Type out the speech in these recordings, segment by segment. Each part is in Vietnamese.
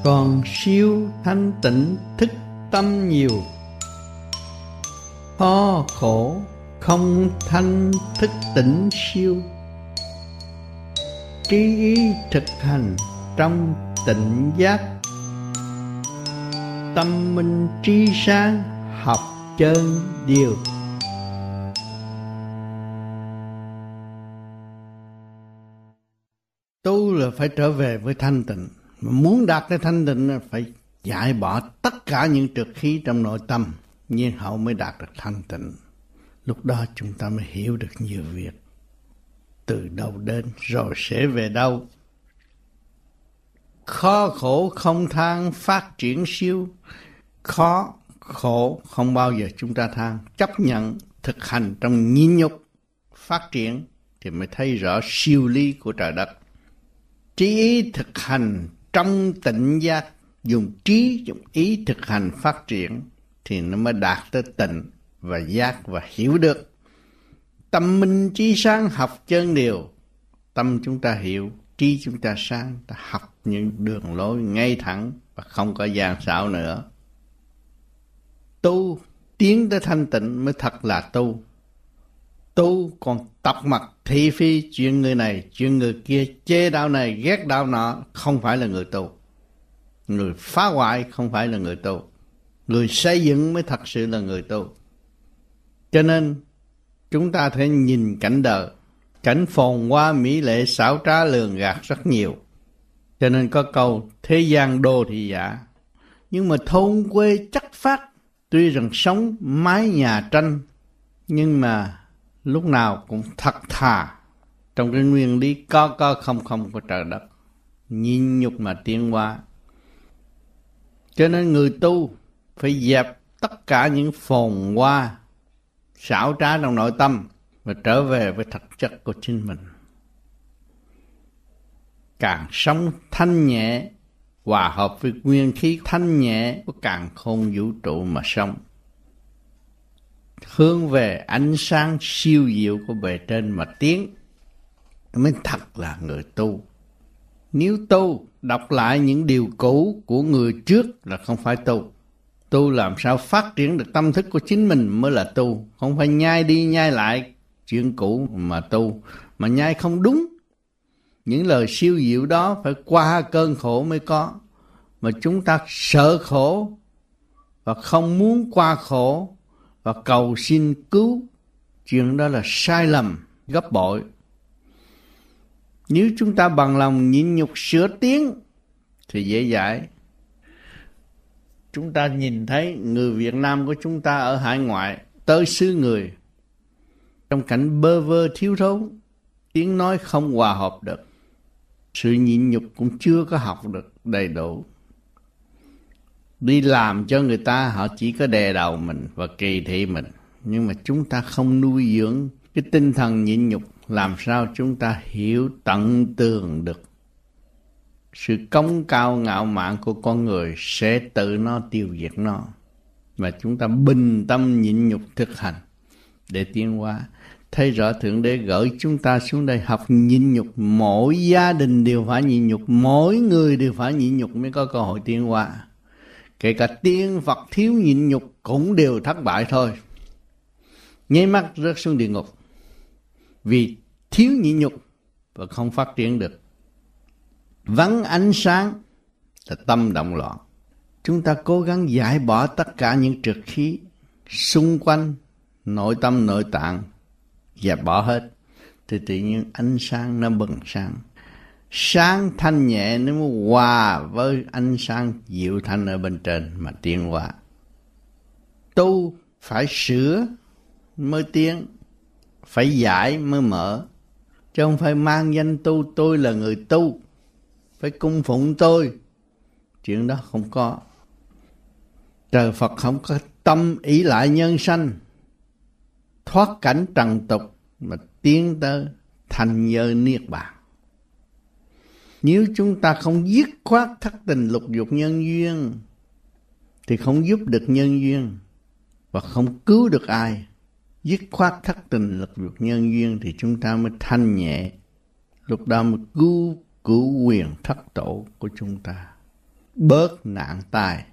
Còn siêu thanh tịnh thức tâm nhiều, khó khổ không thanh thức tỉnh siêu. Trí ý thực hành trong tịnh giác, tâm minh trí sáng học chân điều. Tu là phải trở về với thanh tịnh. Mà muốn đạt tới thanh tịnh là phải giải bỏ tất cả những trượt khí trong nội tâm, nhiên hậu mới đạt được thanh tịnh. Lúc đó chúng ta mới hiểu được nhiều việc. Từ đâu đến rồi sẽ về đâu. Khó khổ không than phát triển siêu. Khó khổ không bao giờ chúng ta than. Chấp nhận thực hành trong nhịn nhục phát triển thì mới thấy rõ siêu lý của trời đất. Trí ý thực hành trong tịnh giác, dùng trí, dùng ý thực hành phát triển thì nó mới đạt tới tịnh và giác và hiểu được. Tâm minh trí sáng học chân điều. Tâm chúng ta hiểu, trí chúng ta sáng, ta học những đường lối ngay thẳng và không có gian xảo nữa. Tu, tiến tới thanh tịnh mới thật là tu. Tu còn tập mặt thị phi chuyện người này, chuyện người kia, chê đạo này, ghét đạo nọ, không phải là người tu. Người phá hoại không phải là người tu. Người xây dựng mới thật sự là người tu. Cho nên chúng ta thể nhìn cảnh đời, cảnh phồn hoa mỹ lệ xảo trá lường gạt rất nhiều. Cho nên có câu thế gian đô thị giả. Nhưng mà thôn quê chất phát, tuy rằng sống mái nhà tranh, nhưng mà lúc nào cũng thật thà trong cái nguyên lý có không của trời đất, nhịn nhục mà tiến hóa. Cho nên người tu phải dẹp tất cả những phồn hoa xảo trá trong nội tâm và trở về với thực chất của chính mình. Càng sống thanh nhẹ, hòa hợp với nguyên khí thanh nhẹ của càn khôn vũ trụ mà sống, hướng về ánh sáng siêu diệu của bề trên mà tiến, mới thật là người tu. Nếu tu, đọc lại những điều cũ của người trước là không phải tu. Tu làm sao phát triển được tâm thức của chính mình mới là tu. Không phải nhai đi nhai lại chuyện cũ mà tu. Mà nhai không đúng. Những lời siêu diệu đó phải qua cơn khổ mới có. Mà chúng ta sợ khổ và không muốn qua khổ và cầu xin cứu. Chuyện đó là sai lầm gấp bội. Nếu chúng ta bằng lòng nhịn nhục sửa tiến thì dễ dãi. Chúng ta nhìn thấy người Việt Nam của chúng ta ở hải ngoại tới xứ người, trong cảnh bơ vơ thiếu thốn, tiếng nói không hòa hợp được, sự nhịn nhục cũng chưa có học được đầy đủ. Đi làm cho người ta họ chỉ có đè đầu mình và kỳ thị mình. Nhưng mà chúng ta không nuôi dưỡng cái tinh thần nhịn nhục, làm sao chúng ta hiểu tận tường được sự cống cao ngạo mạn của con người sẽ tự nó tiêu diệt nó. Mà chúng ta bình tâm nhịn nhục thực hành để tiến hóa. Thấy rõ Thượng Đế gửi chúng ta xuống đây học nhịn nhục. Mỗi gia đình đều phải nhịn nhục, mỗi người đều phải nhịn nhục mới có cơ hội tiến hóa. Kể cả tiên Phật thiếu nhịn nhục cũng đều thất bại thôi, nháy mắt rớt xuống địa ngục. Vì thiếu nhịn nhục và không phát triển được. Vắng ánh sáng là tâm động loạn. Chúng ta cố gắng giải bỏ tất cả những trượt khí xung quanh nội tâm nội tạng, dẹp bỏ hết thì tự nhiên ánh sáng nó bừng sáng. Sáng thanh nhẹ nó mới hòa với ánh sáng dịu thanh ở bên trên mà tiến hóa. Tu phải sửa mới tiến, phải giải mới mở, chứ không phải mang danh tu. Tôi là người tu, phải cung phụng tôi. Chuyện đó không có. Trời Phật không có tâm ý lại nhân sanh, thoát cảnh trần tục mà tiến tới thành giới niết bàn. Nếu chúng ta không dứt khoát thất tình lục dục nhân duyên thì không giúp được nhân duyên và không cứu được ai. Dứt khoát thất tình lục dục nhân duyên thì chúng ta mới thanh nhẹ. Lúc đó mới cứu quyền thất tổ của chúng ta. bớt nạn tai.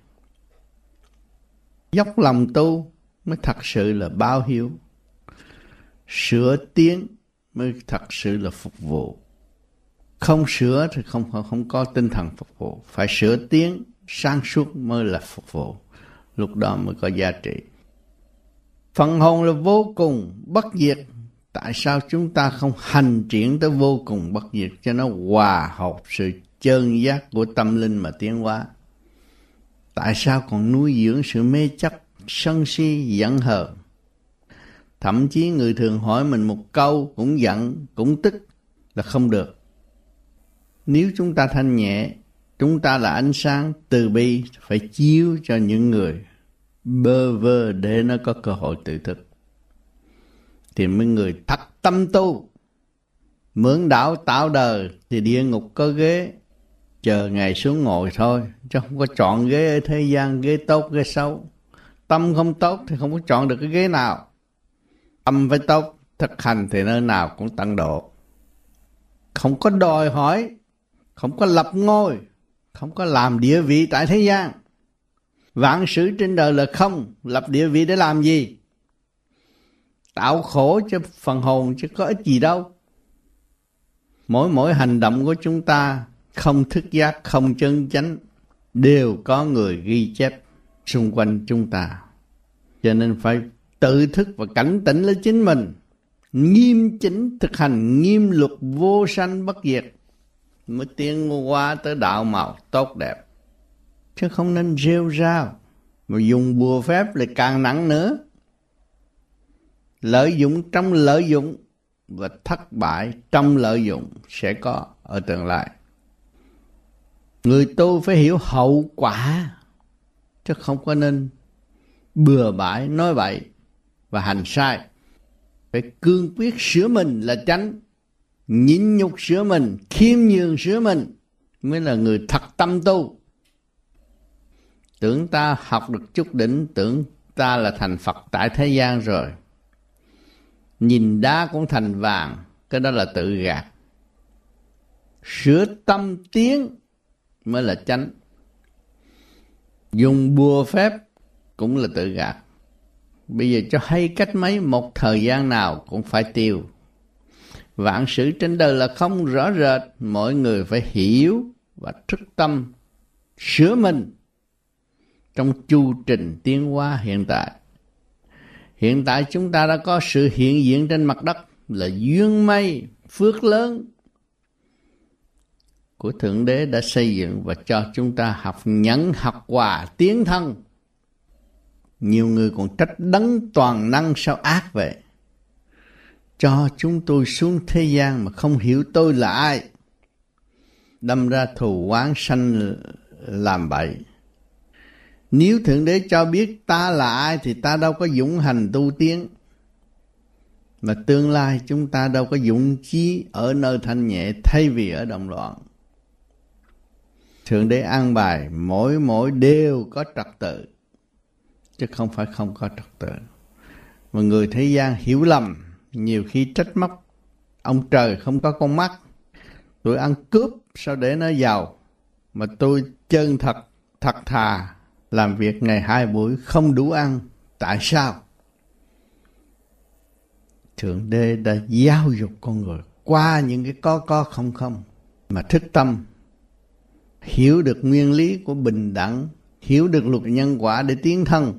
Dốc lòng tu mới thật sự là báo hiếu. Sửa tiến mới thật sự là phục vụ. Không sửa thì không có tinh thần phục vụ. Phải sửa tiến, sáng suốt mới là phục vụ. Lúc đó mới có giá trị. Phần hồn là vô cùng bất diệt. Tại sao chúng ta không hành triển tới vô cùng bất diệt cho nó hòa hợp sự chân giác của tâm linh mà tiến hóa? Tại sao còn nuôi dưỡng sự mê chấp, sân si, giận hờn? Thậm chí người thường hỏi mình một câu cũng giận, cũng tức là không được. Nếu chúng ta thanh nhẹ, chúng ta là ánh sáng từ bi, phải chiếu cho những người bơ vơ để nó có cơ hội tự thức. Thì mấy người thật tâm tu, mượn đạo tạo đời thì địa ngục có ghế, chờ ngày xuống ngồi thôi, chứ không có chọn ghế ở thế gian, ghế tốt, ghế xấu. Tâm không tốt thì không có chọn được cái ghế nào. Tâm phải tốt, thực hành thì nơi nào cũng tận độ. Không có đòi hỏi, không có lập ngôi, không có làm địa vị tại thế gian. Vạn sự trên đời là không, lập địa vị để làm gì? Tạo khổ cho phần hồn chứ có ích gì đâu. Mỗi hành động của chúng ta không thức giác, không chân chánh, đều có người ghi chép xung quanh chúng ta. Cho nên phải tự thức và cảnh tỉnh lấy chính mình, nghiêm chỉnh thực hành nghiêm luật vô sanh bất diệt, mới tiến qua tới đạo màu tốt đẹp. Chứ không nên rêu rao mà dùng bùa phép lại càng nặng nữa. Lợi dụng trong lợi dụng và thất bại trong lợi dụng sẽ có ở tương lai. Người tu phải hiểu hậu quả, chứ không có nên bừa bãi nói bậy và hành sai. Phải cương quyết sửa mình là chánh, nhịn nhục sửa mình, khiêm nhường sửa mình mới là người thật tâm tu. Tưởng ta học được chút đỉnh, tưởng ta là thành Phật tại thế gian rồi. Nhìn đá cũng thành vàng, cái đó là tự gạt. Sửa tâm tiến mới là chánh. Dùng bùa phép cũng là tự gạt. Bây giờ cho hay cách mấy, một thời gian nào cũng phải tiêu. Vạn sự trên đời là không rõ rệt, mỗi người phải hiểu và thức tâm sửa mình trong chu trình tiến hóa hiện tại. Hiện tại chúng ta đã có sự hiện diện trên mặt đất là duyên may, phước lớn của Thượng Đế đã xây dựng và cho chúng ta học nhẫn, học hòa, tiến thân. Nhiều người còn trách đấng toàn năng sao ác vậy? Cho chúng tôi xuống thế gian mà không hiểu tôi là ai, đâm ra thù oán sanh làm bậy. Nếu Thượng Đế cho biết ta là ai thì ta đâu có dũng hành tu tiến. Mà tương lai chúng ta đâu có dũng chí ở nơi thanh nhẹ thay vì ở động loạn. Thượng Đế an bài mỗi đều có trật tự, chứ không phải không có trật tự. Mà người thế gian hiểu lầm, nhiều khi trách móc ông trời không có con mắt. Tôi ăn cướp sao để nó giàu, mà tôi chân thật, thật thà, làm việc ngày 2 buổi không đủ ăn. Tại sao? Thượng Đế đã giáo dục con người qua những cái có không mà thức tâm, hiểu được nguyên lý của bình đẳng, hiểu được luật nhân quả để tiến thân.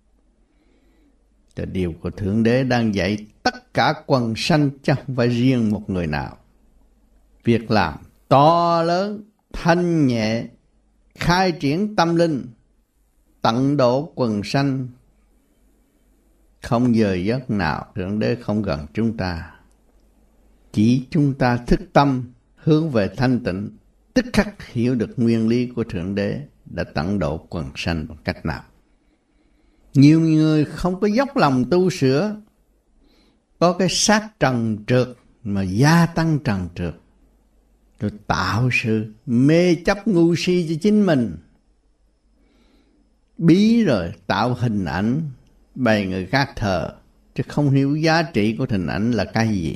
Thì điều của Thượng Đế đang dạy tất cả quần sanh, chứ không phải riêng một người nào. Việc làm to lớn, thanh nhẹ, khai triển tâm linh, tận độ quần sanh, không giờ giấc nào Thượng Đế không gần chúng ta. Chỉ chúng ta thức tâm hướng về thanh tịnh, tức khắc hiểu được nguyên lý của Thượng Đế đã tận độ quần sanh bằng cách nào. Nhiều người không có dốc lòng tu sửa, có cái xác trần trượt mà gia tăng trần trượt, rồi tạo sự mê chấp ngu si cho chính mình, bí rồi tạo hình ảnh bày người khác thờ, chứ không hiểu giá trị của hình ảnh là cái gì.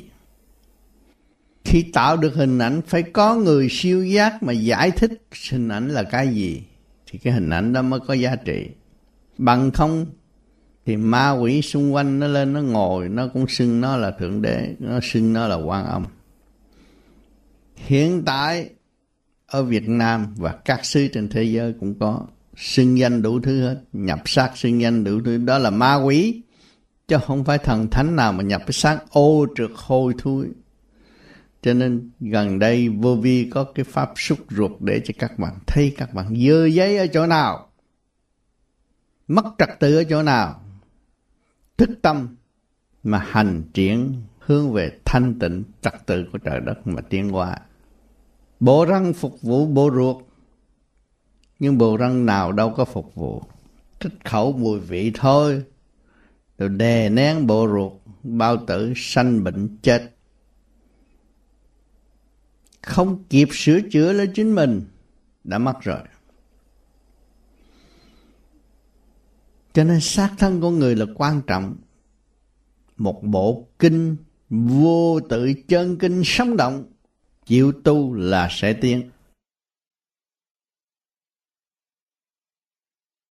Khi tạo được hình ảnh phải có người siêu giác mà giải thích hình ảnh là cái gì, thì cái hình ảnh đó mới có giá trị. Bằng không thì ma quỷ xung quanh nó lên nó ngồi, nó cũng xưng nó là Thượng Đế, nó xưng nó là Quan Âm. Hiện tại ở Việt Nam và các xứ trên thế giới cũng có xưng danh đủ thứ hết, nhập xác xưng danh đủ thứ, đó là ma quỷ, chứ không phải thần thánh nào mà nhập cái xác ô trượt hôi thối. Cho nên gần đây Vô Vi có cái pháp xúc ruột để cho các bạn thấy các bạn dơ giấy ở chỗ nào, mất trật tự ở chỗ nào, thức tâm mà hành triển hướng về thanh tịnh trật tự của trời đất mà tiến qua. Bộ răng phục vụ bộ ruột, nhưng bộ răng nào đâu có phục vụ, thích khẩu mùi vị thôi, rồi đè nén bộ ruột, bao tử sanh bệnh chết. Không kịp sửa chữa lấy chính mình đã mất rồi. Cho nên xác thân con người là quan trọng. Một bộ kinh vô tự chân kinh sống động, chịu tu là sẽ tiến.